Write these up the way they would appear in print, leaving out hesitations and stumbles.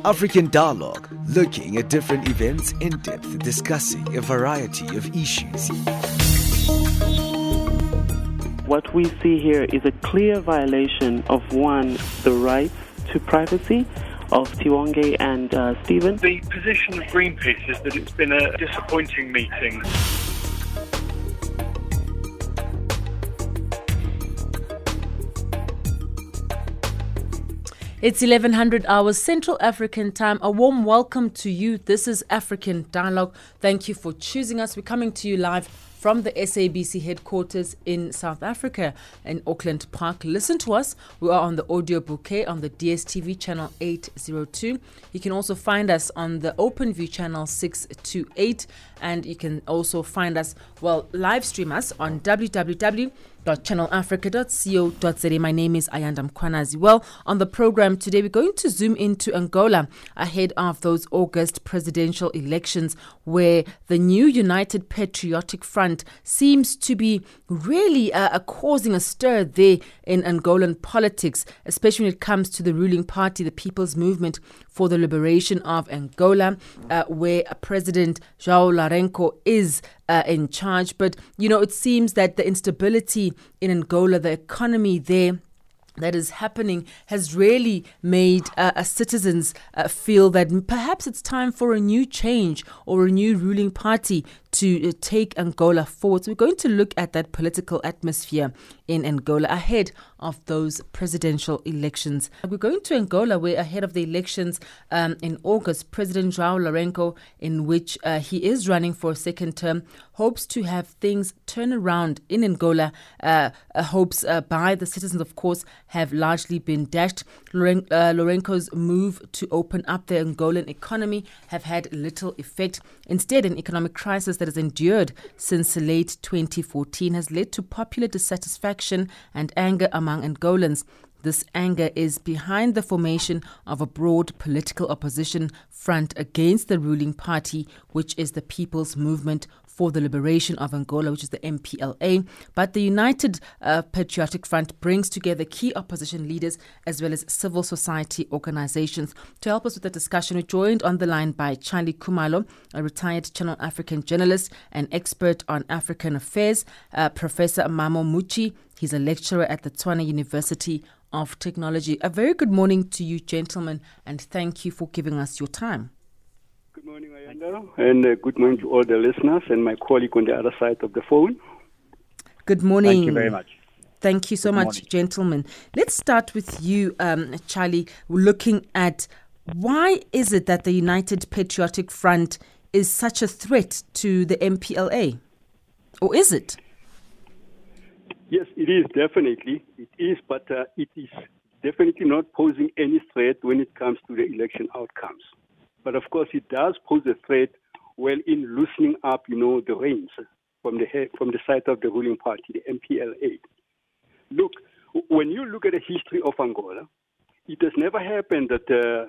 African Dialogue, looking at different events in depth, discussing a variety of issues. What we see here is a clear violation of, one, the rights to privacy of Tiwonge and Stephen. The position of Greenpeace is that it's been a disappointing meeting. It's 1100 hours Central African time. A warm welcome to you. This is African Dialogue. Thank you for choosing us. We're coming to you live from the SABC headquarters in South Africa in Auckland Park. Listen to us. We are on the audio bouquet on the DSTV channel 802. You can also find us on the OpenView channel 628. And you can also find us, live stream us on www.channelafrica.co.za. My name is Ayanda Mkwanazi. On the program today, we're going to zoom into Angola ahead of those August presidential elections, where the new United Patriotic Front seems to be really causing a stir there in Angolan politics, especially when it comes to the ruling party, the People's Movement for the Liberation of Angola, where President João Lourenço is in charge. But, it seems that the instability in Angola, the economy there that is happening, has really made citizens feel that perhaps it's time for a new change or a new ruling party to take Angola forward. So we're going to look at that political atmosphere in Angola ahead of those presidential elections. We're going to Angola, where ahead of the elections in August, President João Lourenço, in which he is running for a second term, hopes to have things turn around in Angola. Hopes by the citizens, of course, have largely been dashed. Lourenço's move to open up the Angolan economy have had little effect. Instead, an economic crisis that has endured since late 2014 has led to popular dissatisfaction and anger among Angolans. This anger is behind the formation of a broad political opposition front against the ruling party, which is the People's Movement for the Liberation of Angola, which is the MPLA. But the United Patriotic Front brings together key opposition leaders as well as civil society organizations. To help us with the discussion, we're joined on the line by Charlie Khumalo, a retired Channel African journalist and expert on African affairs, Professor Mamo Muchi. He's a lecturer at the Tshwane University of Technology. A very good morning to you, gentlemen, and thank you for giving us your time. Good morning, Ayanda, and good morning to all the listeners and my colleague on the other side of the phone. Good morning. Thank you very much. Thank you so much, gentlemen. Let's start with you, Charlie, looking at why is it that the United Patriotic Front is such a threat to the MPLA? Or is it? Yes, it is, definitely. It is, but it is definitely not posing any threat when it comes to the election outcomes. But of course, it does pose a threat in loosening up, the reins from the side of the ruling party, the MPLA. Look, when you look at the history of Angola, it has never happened that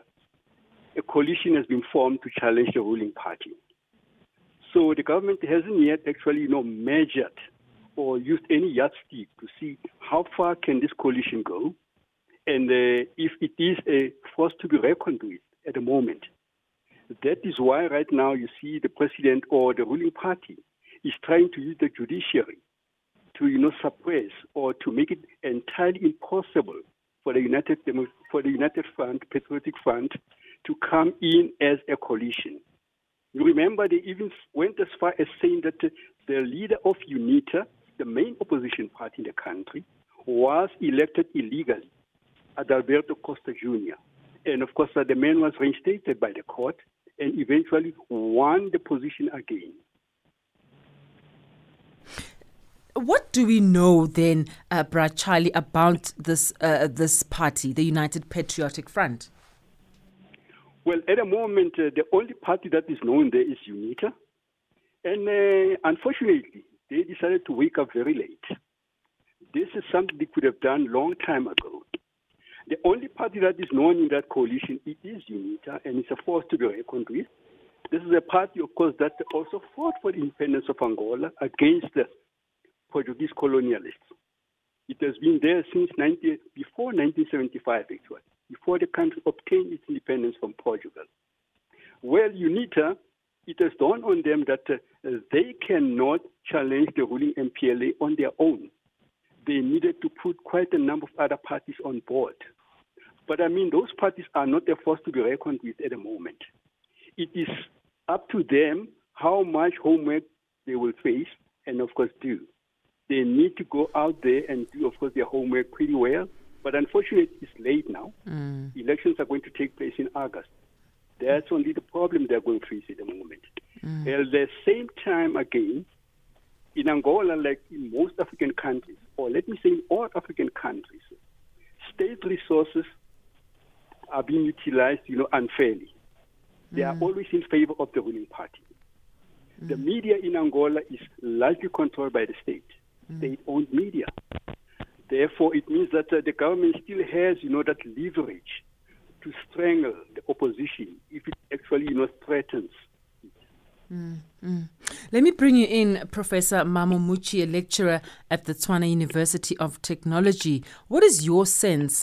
a coalition has been formed to challenge the ruling party. So the government hasn't yet actually, measured or used any yardstick to see how far can this coalition go, and if it is a force to be reckoned with at the moment. That is why right now you see the president or the ruling party is trying to use the judiciary to, suppress or to make it entirely impossible for the United Front, Patriotic Front, to come in as a coalition. You remember they even went as far as saying that the leader of UNITA, the main opposition party in the country, was elected illegally, Adalberto Costa Jr. And of course, the man was reinstated by the court and eventually won the position again. What do we know then, Brad Charlie, about this party, the United Patriotic Front? Well, at the moment, the only party that is known there is UNITA. And unfortunately, they decided to wake up very late. This is something they could have done a long time ago. The only party that is known in that coalition, it is UNITA, and it's a force to be reckoned with. This is a party, of course, that also fought for the independence of Angola against the Portuguese colonialists. It has been there since before 1975, actually. before the country obtained its independence from Portugal. Well, UNITA, it has dawned on them that they cannot challenge the ruling MPLA on their own. They needed to put quite a number of other parties on board. But I mean, those parties are not a force to be reckoned with at the moment. It is up to them how much homework they will face and, of course, do. They need to go out there and do, of course, their homework pretty well. But unfortunately, it's late now. Elections are going to take place in August. That's only the problem they're going to face at the moment. At the same time, again, in Angola, like in most African countries, or let me say in all African countries, state resources are being utilized, unfairly. They are always in favor of the ruling party. The media in Angola is largely controlled by the state, state-owned media. Therefore, it means that the government still has, that leverage to strangle the opposition if it actually, threatens. Let me bring you in, Professor Mamo Moetjie, a lecturer at the Tshwane University of Technology. What is your sense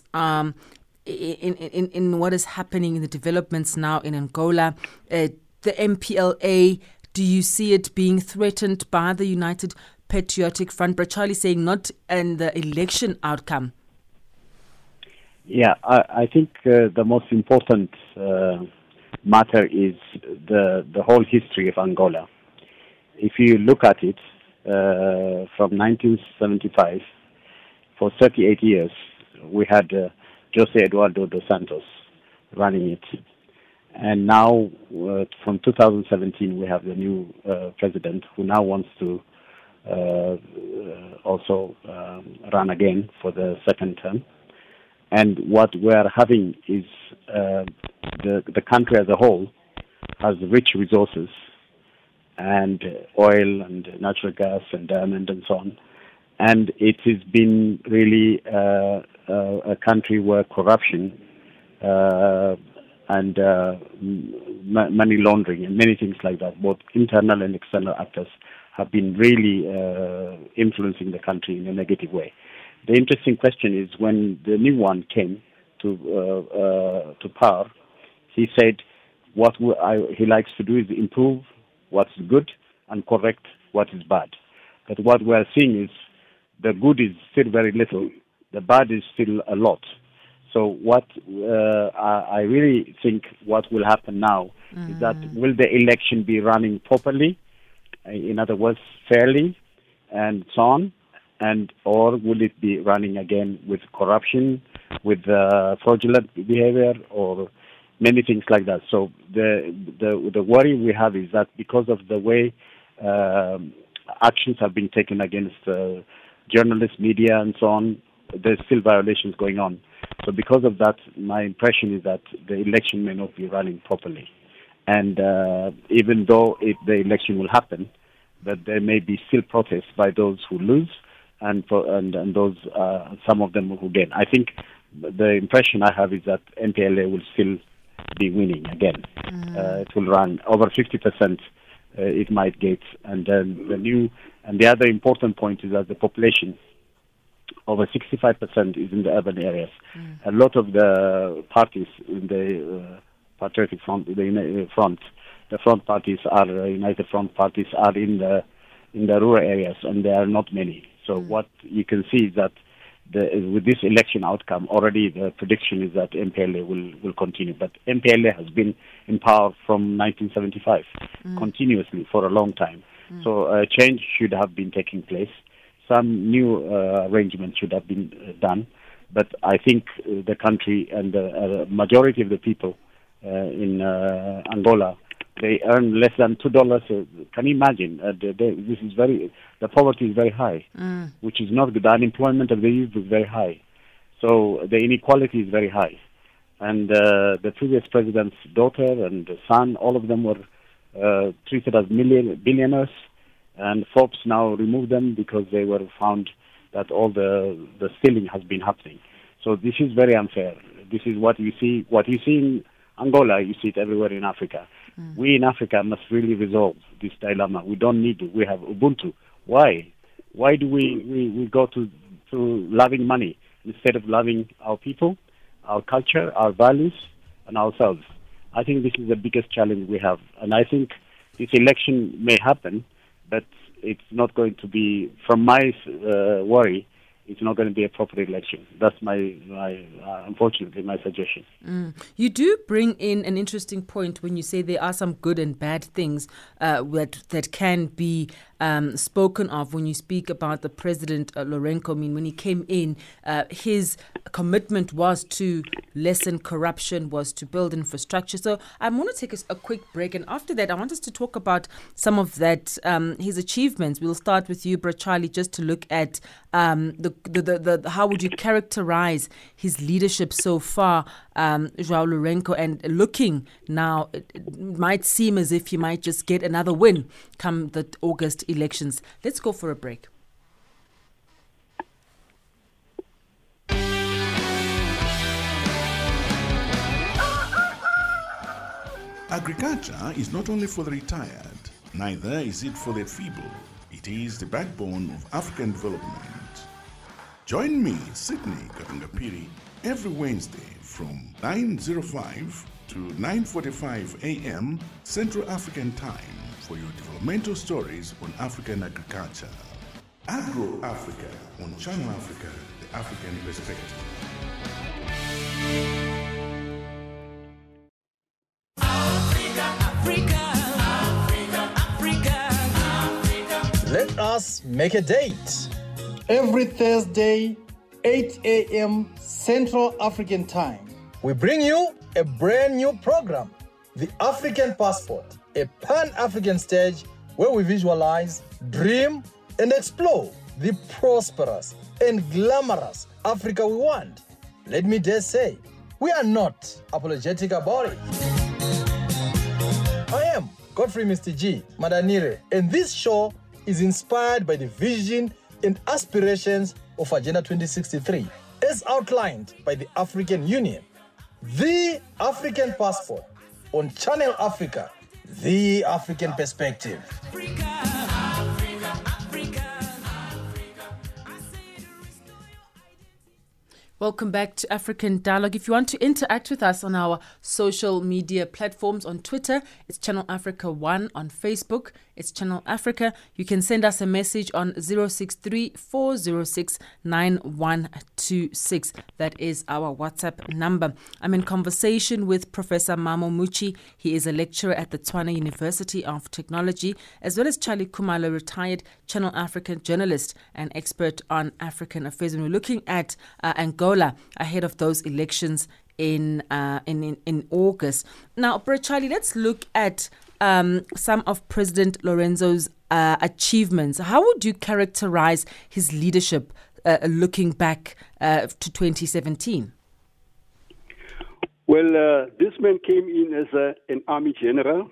in what is happening in the developments now in Angola? The MPLA, do you see it being threatened by the United Patriotic Front? Brachali saying not in the election outcome. Yeah, I think the most important matter is the whole history of Angola. If you look at it, from 1975, for 38 years, we had José Eduardo dos Santos running it. And now, from 2017, we have the new president who now wants to also run again for the second term. And what we are having is the country as a whole has rich resources and oil and natural gas and diamond and so on. And it has been really a country where corruption and money laundering and many things like that, both internal and external actors, have been really influencing the country in a negative way. The interesting question is when the new one came to power, he said what he likes to do is improve what's good and correct what is bad. But what we are seeing is the good is still very little, the bad is still a lot. So what I really think what will happen now is that will the election be running properly, in other words, fairly, and so on, or will it be running again with corruption, with fraudulent behavior, or many things like that? So the worry we have is that because of the way actions have been taken against journalists, media, and so on, there's still violations going on. So because of that, my impression is that the election may not be running properly. And even though the election will happen, that there may be still protests by those who lose and those some of them who gain. I think the impression I have is that MPLA will still be winning again. It will run over 50%. It might get, and then the other important point is that the population, over 65% is in the urban areas. A lot of the parties in the Patriotic Front, the front parties are United Front parties are in the rural areas, and there are not many. So what you can see is that with this election outcome, already the prediction is that MPLA will continue. But MPLA has been in power from 1975 continuously for a long time. So a change should have been taking place. Some new arrangements should have been done. But I think the country and the majority of the people in Angola, they earn less than $2. Can you imagine? The poverty is very high, which is not good. The unemployment of the youth is very high. So the inequality is very high. And the previous president's daughter and son, all of them were treated as billionaires. And Forbes now removed them because they were found that all the stealing has been happening. So this is very unfair. This is what you see. What you see in Angola, you see it everywhere in Africa. We in Africa must really resolve this dilemma. We don't need to. We have Ubuntu. Why? Why do we go to loving money instead of loving our people? our culture, our values, and ourselves. I think this is the biggest challenge we have. And I think this election may happen, but it's not going to be, from my worry, it's not going to be a proper election. That's unfortunately, my suggestion. You do bring in an interesting point when you say there are some good and bad things that can be spoken of when you speak about the President Lourenco. I mean, when he came in, his commitment was to lessen corruption, was to build infrastructure. So I want to take a quick break, and after that, I want us to talk about some of that, his achievements. We'll start with you, Brachali, just to look at the how would you characterize his leadership so far, João Lourenco, and looking now, it might seem as if he might just get another win come the August elections. Let's go for a break. Agriculture is not only for the retired, neither is it for the feeble. It is the backbone of African development. Join me, Sydney Katungapiri, every Wednesday from 9:05 to 9:45 a.m. Central African Time for your developmental stories on African agriculture. Agro Africa on Channel Africa, the African perspective. Let us make a date. Every Thursday, 8 a.m. Central African Time, we bring you a brand new program, The African Passport, a pan-African stage where we visualize, dream, and explore the prosperous and glamorous Africa we want. Let me dare say, we are not apologetic about it. I am Godfrey Mr. G. Madanire, and this show is inspired by the vision and aspirations of Agenda 2063, as outlined by the African Union. The African Passport on Channel Africa, the African perspective. Welcome back to African Dialogue. If you want to interact with us on our social media platforms, on Twitter, it's Channel Africa 1. On Facebook, it's Channel Africa. You can send us a message on 063-406-9126. That is our WhatsApp number. I'm in conversation with Professor Mamo Muchi. He is a lecturer at the Tshwane University of Technology, as well as Charlie Khumalo, retired Channel African journalist and expert on African affairs. And we're looking at Angola ahead of those elections in August. Now, Brachali, let's look at some of President Lourenco's achievements. How would you characterize his leadership looking back to 2017? Well, this man came in as an army general.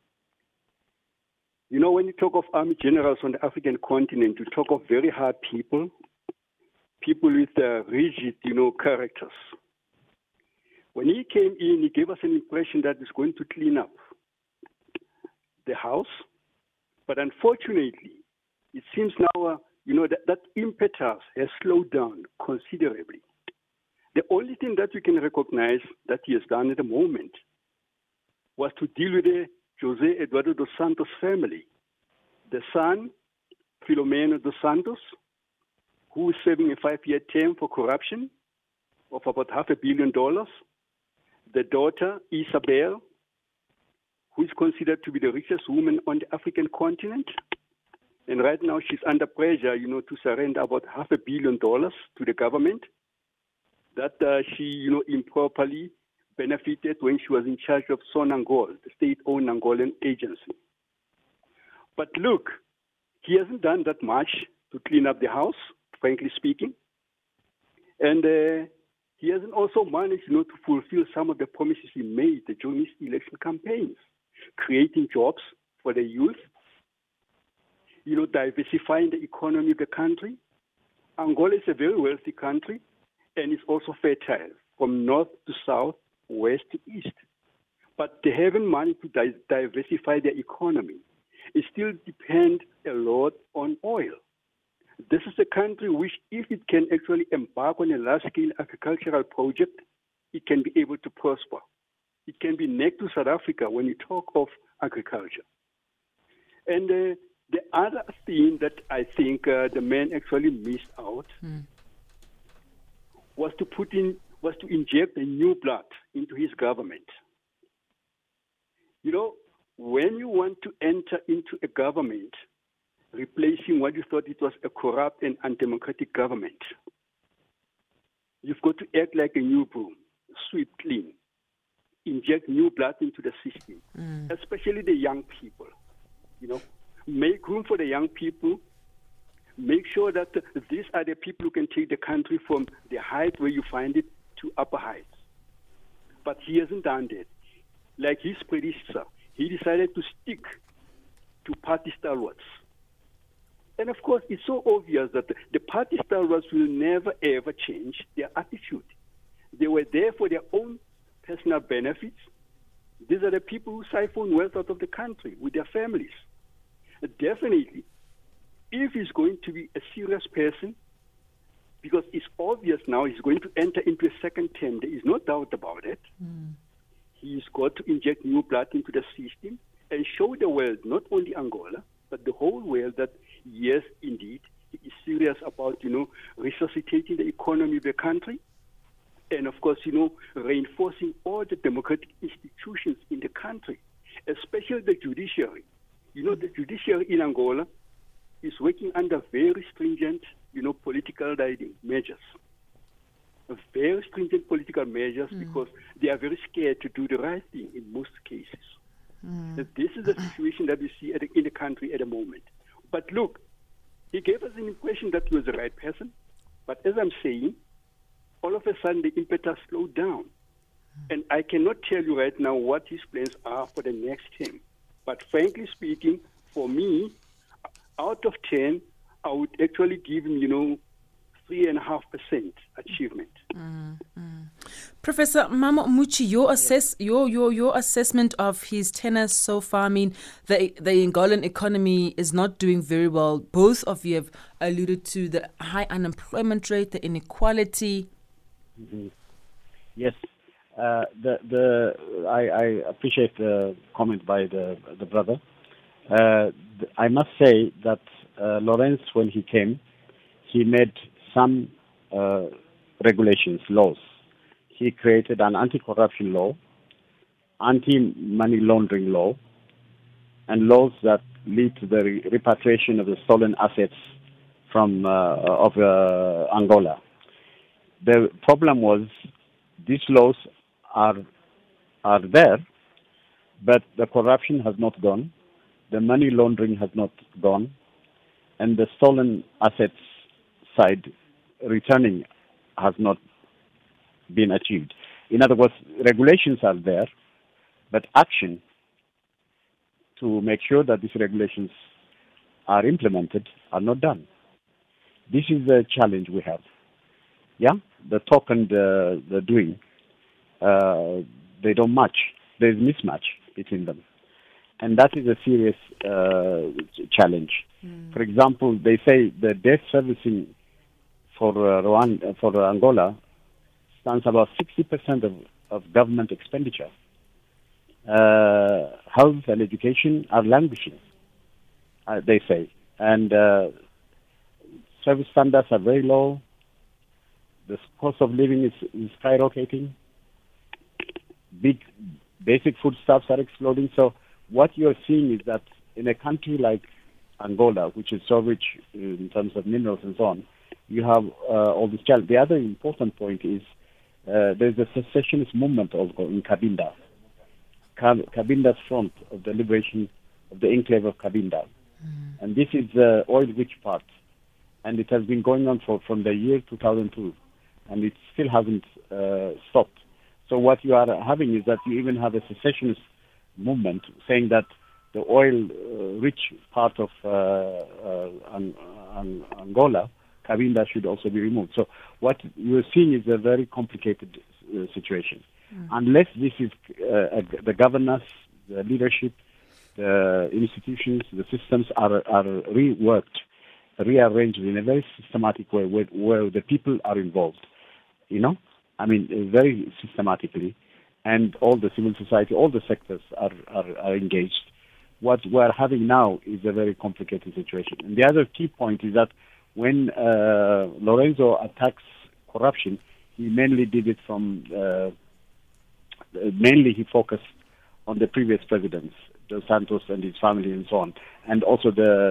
You know, when you talk of army generals on the African continent, you talk of very hard people with rigid, characters. When he came in, he gave us an impression that he's going to clean up the house. But unfortunately, it seems now, that impetus has slowed down considerably. The only thing that we can recognize that he has done at the moment was to deal with the José Eduardo dos Santos family. The son, Filomeno dos Santos, who is serving a 5-year term for corruption of about $500 million. The daughter, Isabel, who is considered to be the richest woman on the African continent. And right now she's under pressure, to surrender about $500 million to the government that she, improperly benefited when she was in charge of Sonangol, the state-owned Angolan agency. But look, he hasn't done that much to clean up the house, frankly speaking. And he hasn't also managed, to fulfill some of the promises he made during his election campaigns, creating jobs for the youth, diversifying the economy of the country. Angola is a very wealthy country, and it's also fertile from north to south, west to east. But they haven't managed to diversify their economy. It still depends a lot on oil. This is a country which, if it can actually embark on a large-scale agricultural project, it can be able to prosper. It can be next to South Africa when you talk of agriculture. And the other thing that I think the man actually missed out was to inject a new blood into his government. You know, when you want to enter into a government replacing what you thought it was a corrupt and undemocratic government, you've got to act like a new broom, sweep clean, inject new blood into the system, especially the young people. You know, make room for the young people. Make sure that these are the people who can take the country from the height where you find it to upper heights. But he hasn't done that. Like his predecessor, he decided to stick to party stalwarts. And of course, it's so obvious that the party stalwarts will never ever change their attitude. They were there for their own personal benefits. These are the people who siphon wealth out of the country with their families. Definitely, if he's going to be a serious person, because it's obvious now he's going to enter into a second term, there is no doubt about it. He's got to inject new blood into the system and show the world, not only Angola, but the whole world, that yes, indeed, he is serious about, resuscitating the economy of the country. And of course, reinforcing all the democratic institutions in the country, especially the judiciary. The judiciary in Angola is working under very stringent, political measures. Very stringent political measures because they are very scared to do the right thing in most cases. This is the situation that we see in the country at the moment. But look, he gave us an impression that he was the right person. But as I'm saying, all of a sudden the impetus slowed down. And I cannot tell you right now what his plans are for the next term. But frankly speaking, for me, out of 10, I would actually give him, 3.5% achievement. Professor Mamo Muchi, your assessment of his tenure so far. I mean, the Angolan economy is not doing very well. Both of you have alluded to the high unemployment rate, the inequality. Yes, I appreciate the comment by the brother. I must say that Lawrence, when he came, he made some regulations, laws. He created an anti-corruption law, anti-money laundering law, and laws that lead to the repatriation of the stolen assets from Angola. The problem was these laws are there, but the corruption has not gone, the money laundering has not gone, and the stolen assets side returning has not been achieved. In other words, regulations are there, but action to make sure that these regulations are implemented are not done. This is the challenge we have. Yeah, the talk and the doing, they don't match. There's mismatch between them. And that is a serious challenge. For example, they say the debt servicing for Angola stands about 60% of government expenditure. Health and education are languishing, they say. And service standards are very low. The cost of living is skyrocketing. Big basic foodstuffs are exploding. So what you're seeing is that in a country like Angola, which is so rich in terms of minerals and so on, you have all this challenge. The other important point is there's a secessionist movement also in Cabinda. Cabinda's front of the liberation of the enclave of Cabinda. And this is the oil-rich part. And it has been going on from the year 2002. And it still hasn't stopped. So what you are having is that you even have a secessionist movement saying that the oil-rich part of Angola, Cabinda, should also be removed. So what you're seeing is a very complicated situation. Unless this is the governance, the leadership, the institutions, the systems are reworked, rearranged in a very systematic way where the people are involved, I mean, very systematically, and all the civil society, all the sectors are engaged. What we're having now is a very complicated situation. And the other key point is that when Lorenzo attacks corruption, he mainly did it from, mainly he focused on the previous presidents, Dos Santos and his family and so on. And also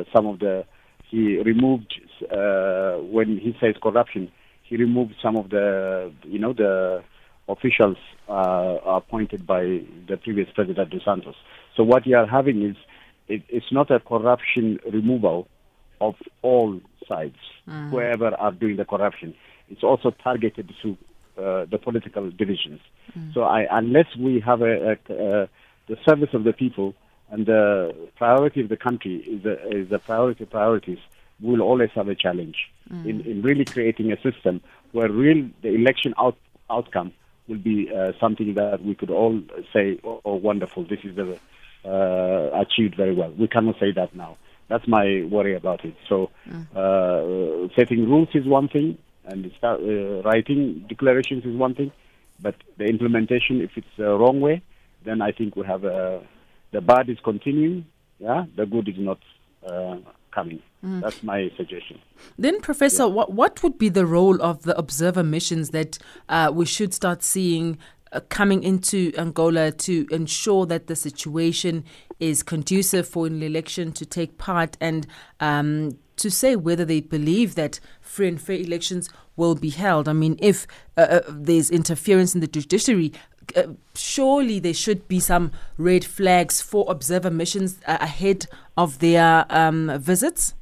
he removed, when he says corruption, he removed some of the officials appointed by the previous president, Dos Santos. So what you are having is, it's not a corruption removal of all sides, whoever are doing the corruption. It's also targeted to the political divisions. So unless we have the service of the people and the priority of the country is the priorities, we'll always have a challenge in really creating a system where the election outcome will be something that we could all say, oh wonderful, this is achieved very well. We cannot say that now. That's my worry about it. So setting rules is one thing, and writing declarations is one thing, but the implementation, if it's the wrong way, then I think we have the bad is continuing, the good is not coming. That's my suggestion. Then, Professor, what would be the role of the observer missions that we should start seeing coming into Angola to ensure that the situation is conducive for an election to take part, and to say whether they believe that free and fair elections will be held? I mean, if there's interference in the judiciary, surely there should be some red flags for observer missions ahead of their visits?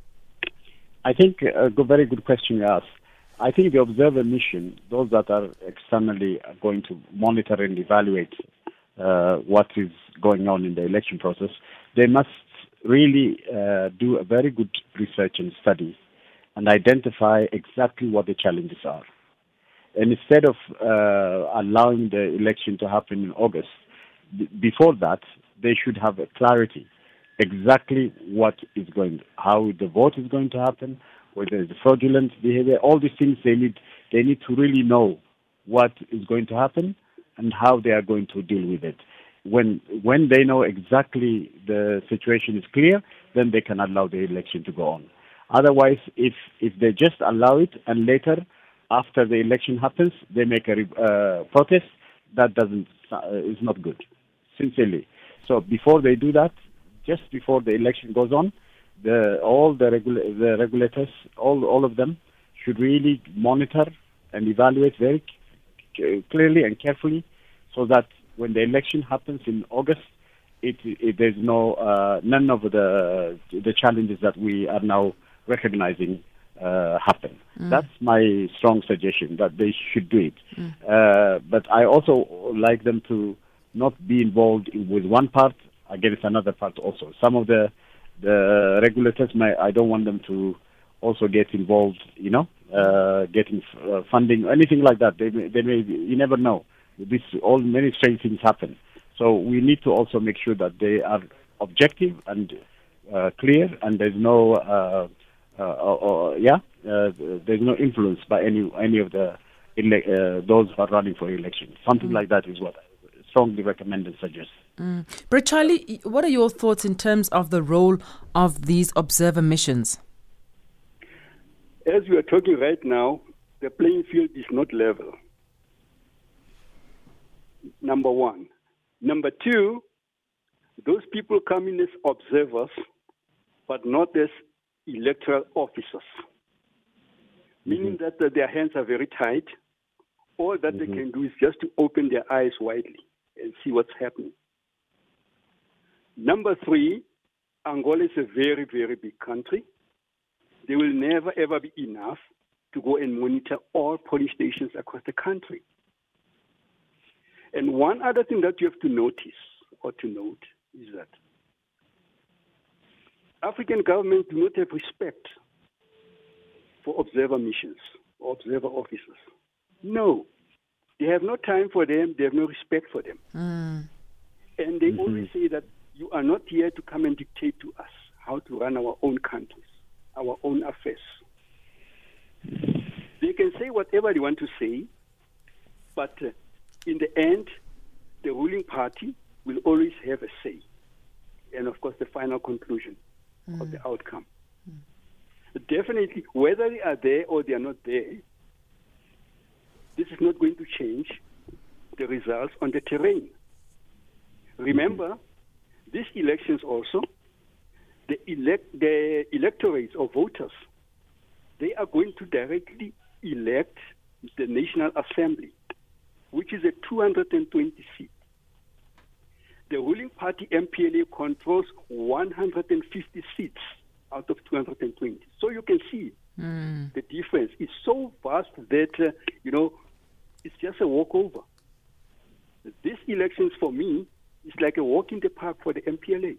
I think a very good question you asked. I think the observer mission, those that are externally going to monitor and evaluate what is going on in the election process, they must really do a very good research and study and identify exactly what the challenges are. And instead of allowing the election to happen in August, before that, they should have a clarity exactly how the vote is going to happen, whether it's fraudulent behavior, all these things they need to really know what is going to happen and how they are going to deal with it. When they know exactly the situation is clear, then they can allow the election to go on. Otherwise, if they just allow it and later, after the election happens, they make a protest, that is not good, sincerely. So before they do that, just before the election goes on, all the regulators, all of them, should really monitor and evaluate very clearly and carefully, so that when the election happens in August, there's none of the challenges that we are now recognizing happen. That's my strong suggestion, that they should do it. But I also like them to not be involved with one part against another part also. Some of the regulators, I don't want them to also get involved, getting funding, anything like that. They may, you never know. Many strange things happen. So we need to also make sure that they are objective and clear, and there's no there's no influence by any of the those who are running for election. Something like that is what I strongly recommend and suggest. But Charlie, what are your thoughts in terms of the role of these observer missions? As we are talking right now, the playing field is not level. Number one. Number two, those people come in as observers, but not as electoral officers, meaning that their hands are very tight. All that they can do is just to open their eyes widely and see what's happening. Number three, Angola is a very, very big country. There will never, ever be enough to go and monitor all polling stations across the country. And one other thing that you have to notice or to note is that African governments do not have respect for observer missions or observer officers. No. They have no time for them. They have no respect for them. And they always say that you are not here to come and dictate to us how to run our own countries, our own affairs. They can say whatever they want to say, But in the end, the ruling party will always have a say. And of course, the final conclusion of the outcome. Definitely, whether they are there or they are not there, this is not going to change the results on the terrain. Remember, these elections also, the electorates or voters, they are going to directly elect the National Assembly, which is a 220 seat. The ruling party MPLA controls 150 seats out of 220. So you can see the difference is so vast that, it's just a walkover. These elections for me is like a walk in the park for the MPLA.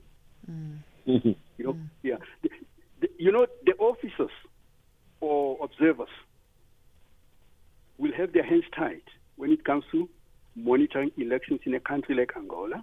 Yeah. The officers or observers will have their hands tied when it comes to monitoring elections in a country like Angola,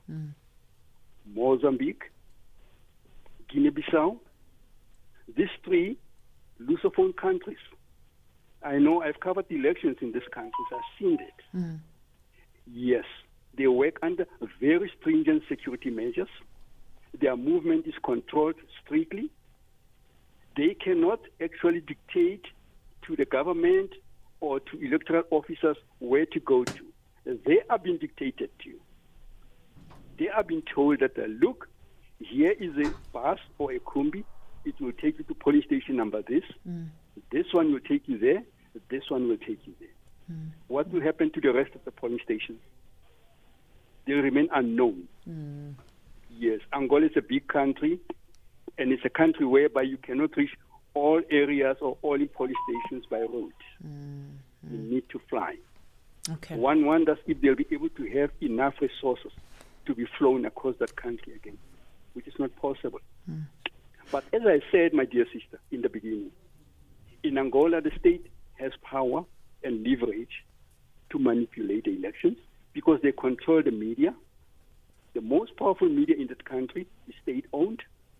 Mozambique, Guinea-Bissau, these three Lusophone countries. I know I've covered elections in these countries. I've seen it. Yes, they work under very stringent security measures. Their movement is controlled strictly. They cannot actually dictate to the government or to electoral officers where to go to. They are being dictated to. They are being told that, look, here is a bus or a Kumbi. It will take you to police station number this. This one will take you there. This one will take you there. What will happen to the rest of the polling stations? They remain unknown. Yes, Angola is a big country, and it's a country whereby you cannot reach all areas or all police stations by road. You need to fly. Okay. One wonders if they'll be able to have enough resources to be flown across that country again, which is not possible. But as I said, my dear sister, in the beginning, in Angola, the state has power and leverage to manipulate the elections because they control the media. The most powerful media in that country is state-owned.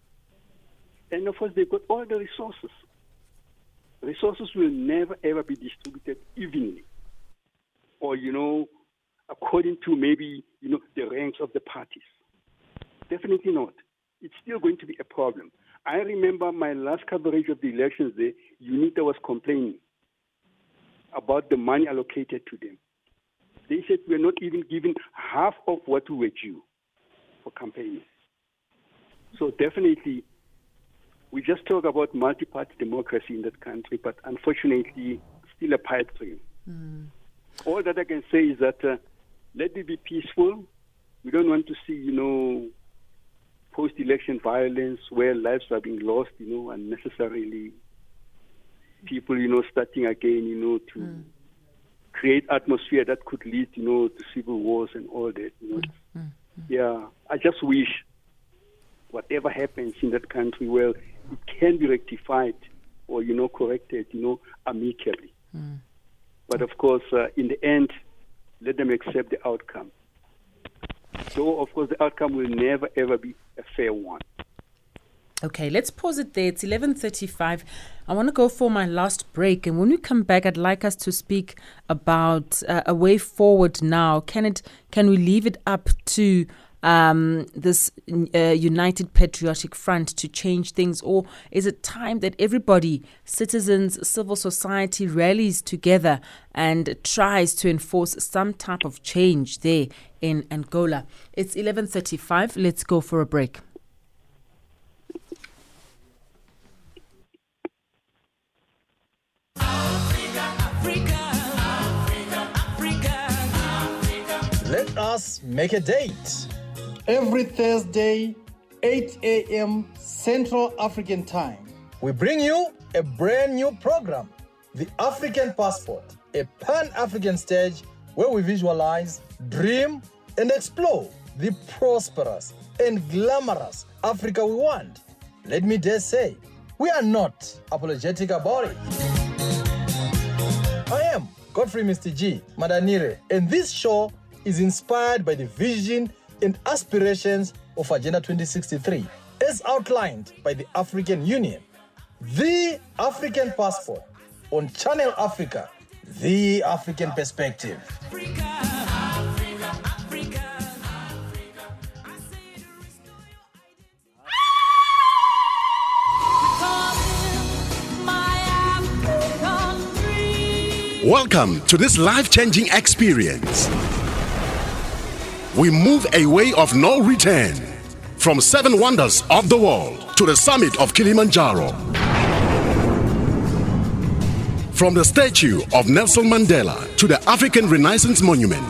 And of course, they've got all the resources. Resources will never, ever be distributed evenly or, according to maybe, the ranks of the parties. Definitely not. It's still going to be a problem. I remember my last coverage of the elections there, UNITA was complaining about the money allocated to them. They said we're not even given half of what we were due for campaigning. So definitely, we just talk about multi-party democracy in that country, but unfortunately, still a pipe dream. All that I can say is that let it be peaceful. We don't want to see, post-election violence where lives are being lost, unnecessarily. People, starting again, to create atmosphere that could lead, to civil wars and all that. Yeah, I just wish whatever happens in that country, well, it can be rectified or, corrected, amicably. But of course, in the end, let them accept the outcome. So, of course, the outcome will never, ever be a fair one. Okay, let's pause it there. It's 11:35. I want to go for my last break. And when we come back, I'd like us to speak about a way forward now. Can we leave it up to this United Patriotic Front to change things? Or is it time that everybody, citizens, civil society, rallies together and tries to enforce some type of change there in Angola? It's 11:35. Let's go for a break. Let us make a date. Every Thursday, 8 a.m. Central African Time, we bring you a brand new program, The African Passport, a pan-African stage where we visualize, dream, and explore the prosperous and glamorous Africa we want. Let me dare say, we are not apologetic about it. I am Godfrey Mr. G. Madanire, and this show is inspired by the vision and aspirations of Agenda 2063, as outlined by the African Union. The African Passport on Channel Africa, the African Perspective. Welcome to this life-changing experience. We move a way of no return from 7 wonders of the world to the summit of Kilimanjaro. From the statue of Nelson Mandela to the African Renaissance Monument,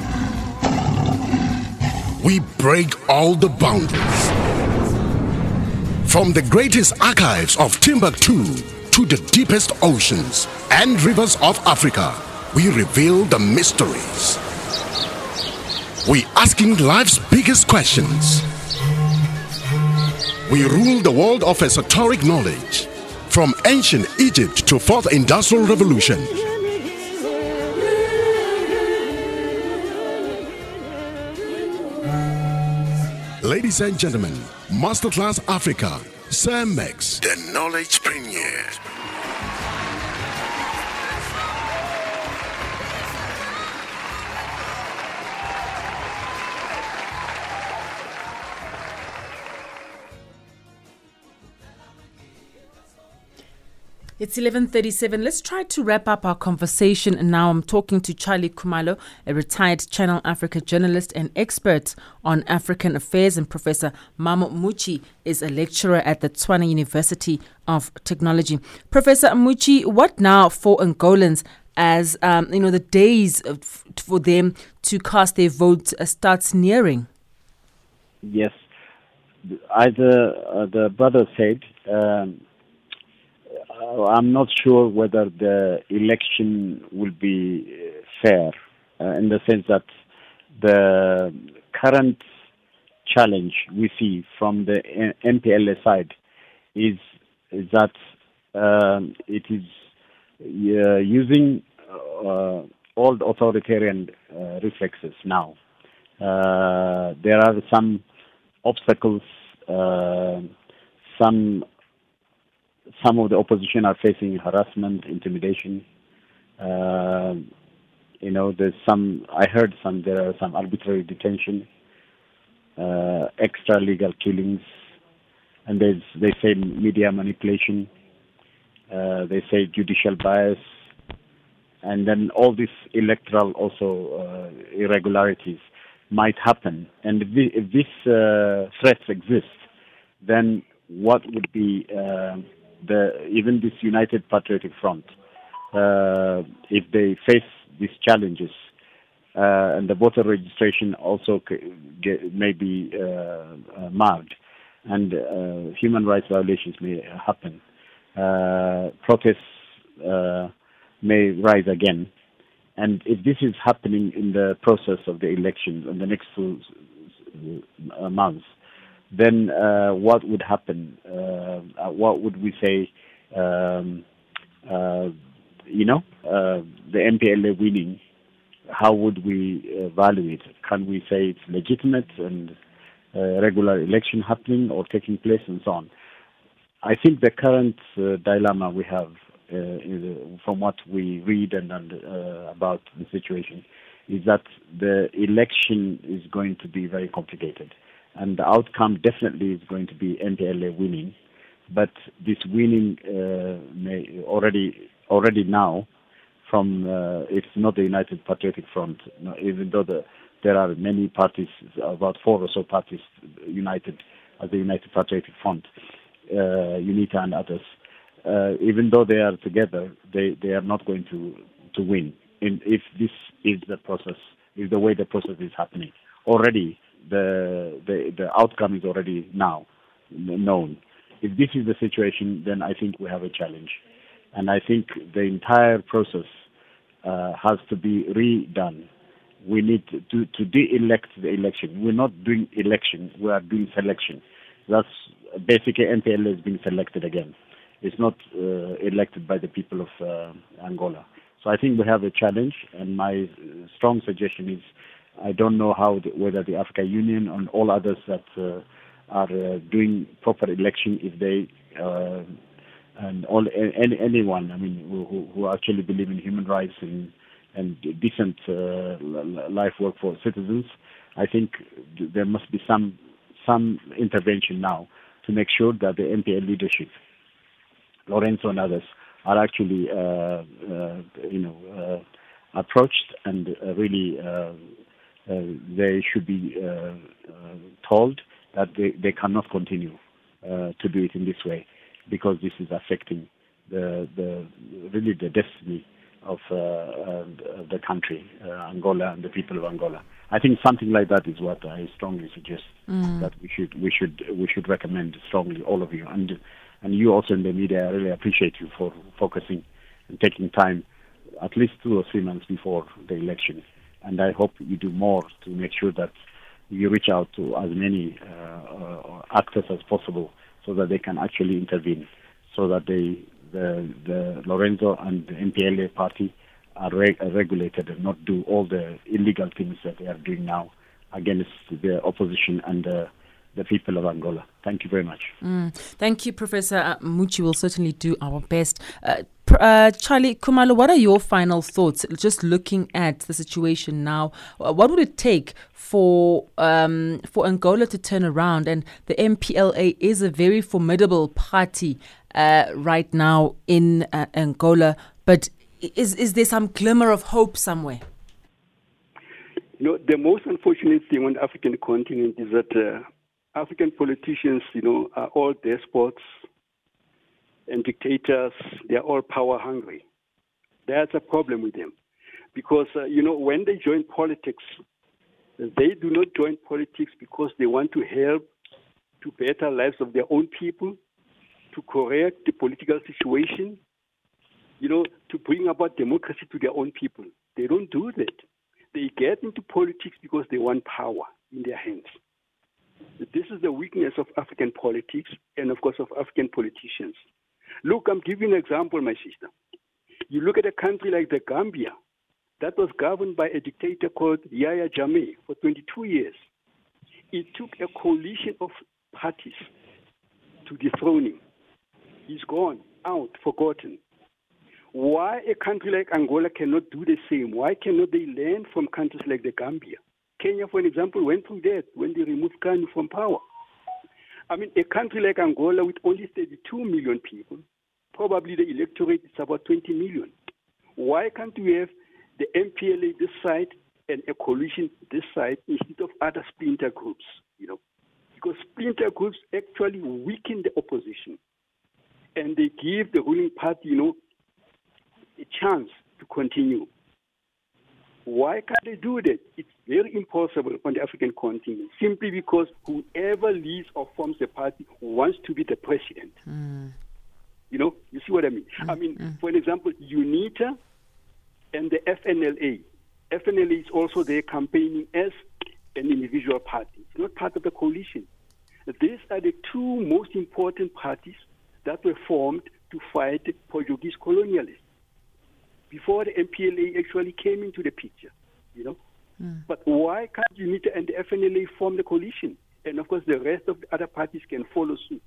we break all the boundaries. From the greatest archives of Timbuktu to the deepest oceans and rivers of Africa, we reveal the mysteries. We asking life's biggest questions. We rule the world of esoteric knowledge, from ancient Egypt to fourth industrial revolution. Ladies and gentlemen, Masterclass Africa, Sam Max, the Knowledge Premier. It's 11:37. Let's try to wrap up our conversation now. I'm talking to Charlie Khumalo, a retired Channel Africa journalist and expert on African affairs, and Professor Mamo Moetji is a lecturer at the Tshwane University of Technology. Professor Moetji, what now for Angolans as the days for them to cast their vote starts nearing? Yes, as the brother said. I'm not sure whether the election will be fair in the sense that the current challenge we see from the MPLA side is that it is using old authoritarian reflexes now. There are some obstacles, some of the opposition are facing harassment, intimidation. There's there are some arbitrary detention, extra legal killings, and they say media manipulation. They say judicial bias, and then all these electoral also irregularities might happen. And if these threats exist, then what would be even this United Patriotic Front, if they face these challenges, and the voter registration also may be marred, and human rights violations may happen, protests may rise again. And if this is happening in the process of the elections in the next 2 months, then what would happen? What would we say? The MPLA winning, how would we value it? Can we say it's legitimate and regular election happening or taking place and so on? I think the current dilemma we have, from what we read and about the situation, is that the election is going to be very complicated. And the outcome definitely is going to be MPLA winning, but this winning may already now from it's not the United Patriotic Front, even though there are many parties, about 4 or so parties united as the United Patriotic Front, UNITA and others. Even though they are together, they are not going to win. If this is the process, is the way the process is happening already. The outcome is already now known. If this is the situation, then I think we have a challenge. And I think the entire process has to be redone. We need to de-elect the election. We're not doing election, we are doing selection. That's basically MPLA is being selected again. It's not elected by the people of Angola. So I think we have a challenge, and my strong suggestion is I don't know whether the African Union and all others that are doing proper election, if they anyone, who actually believe in human rights and decent life work for citizens, I think there must be some intervention now to make sure that the MPL leadership, Lorenzo and others, are actually, approached, and really they should be told that they cannot continue to do it in this way, because this is affecting the destiny of the country, Angola, and the people of Angola. I think something like that is what I strongly suggest that we should recommend strongly, all of you, and you also in the media. I really appreciate you for focusing and taking time, at least 2 or 3 months before the election. And I hope you do more to make sure that you reach out to as many actors as possible, so that they can actually intervene, so that the Lorenzo and the MPLA party are regulated and not do all the illegal things that they are doing now against the opposition and the people of Angola. Thank you very much. Thank you, Professor Muchi. We'll certainly do our best. Charlie Khumalo, what are your final thoughts? Just looking at the situation now, what would it take for Angola to turn around? And the MPLA is a very formidable party right now in Angola, but is there some glimmer of hope somewhere? The most unfortunate thing on the African continent is that African politicians, are all despots and dictators. They are all power hungry. That's a problem with them. Because, when they join politics, they do not join politics because they want to help to better lives of their own people, to correct the political situation, to bring about democracy to their own people. They don't do that. They get into politics because they want power in their hands. This is the weakness of African politics and, of course, of African politicians. Look, I'm giving an example, my sister. You look at a country like the Gambia that was governed by a dictator called Yahya Jammeh for 22 years. It took a coalition of parties to dethrone him. He's gone, out, forgotten. Why a country like Angola cannot do the same? Why cannot they learn from countries like the Gambia? Kenya, for example, went through that when they removed Kanu from power. I mean, a country like Angola with only 32 million people, probably the electorate is about 20 million. Why can't we have the MPLA this side and a coalition this side instead of other splinter groups? Because splinter groups actually weaken the opposition, and they give the ruling party, a chance to continue. Why can't they do that? It's very impossible on the African continent, simply because whoever leads or forms a party wants to be the president. You see what I mean? For example, UNITA and the FNLA. FNLA is also there campaigning as an individual party. It's not part of the coalition. These are the two most important parties that were formed to fight Portuguese colonialists before the MPLA actually came into the picture, But why can't UNITA and the FNLA form the coalition? And of course, the rest of the other parties can follow suit.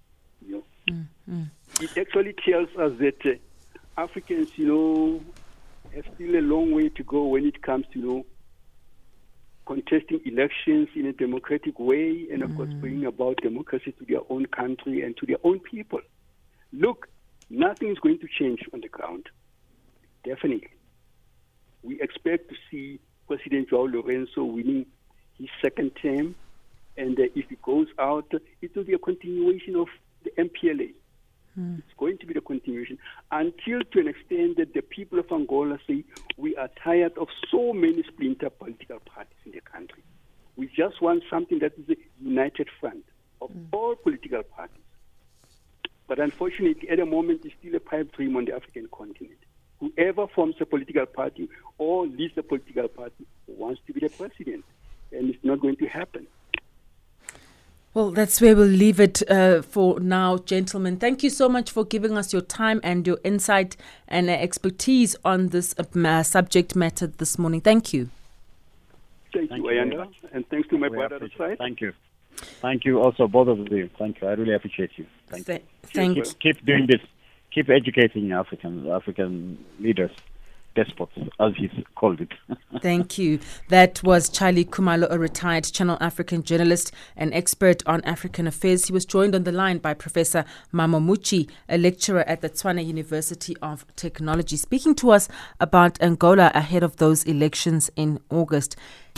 It actually tells us that Africans, have still a long way to go when it comes to, contesting elections in a democratic way, and of course, bringing about democracy to their own country and to their own people. Look, nothing is going to change on the ground. Definitely. We expect to see President João Lourenço winning his second term, and if he goes out, it will be a continuation of the MPLA. It's going to be the continuation until, to an extent, that the people of Angola say, we are tired of so many splinter political parties in the country. We just want something that is a united front of all political parties. But unfortunately, at the moment, it's still a pipe dream on the African continent. Whoever forms a political party or leads a political party wants to be the president, and it's not going to happen. Well, that's where we'll leave it for now, gentlemen. Thank you so much for giving us your time and your insight and expertise on this subject matter this morning. Thank you. Thank you, Ayanda, and thanks to my brother on the side. Thank you. Thank you also, both of you. Thank you. I really appreciate you. Thank you. Thank you. Keep doing this. Keep educating African leaders despots, as he's called it. Thank you. That was Charlie Khumalo, a retired Channel African journalist and expert on African affairs. He was joined on the line by Professor Mamo Moetji, a lecturer at the Tshwane University of Technology, speaking to us about Angola ahead of those elections in August.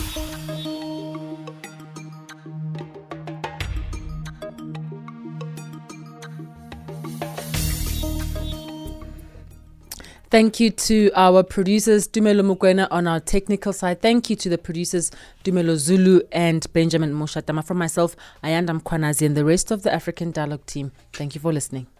Thank you to our producers, Dumelo Mukwena on our technical side. Thank you to the producers, Dumelo Zulu and Benjamin Moshatama. From myself, Ayanda Mkhwanazi, and the rest of the African Dialogue team. Thank you for listening.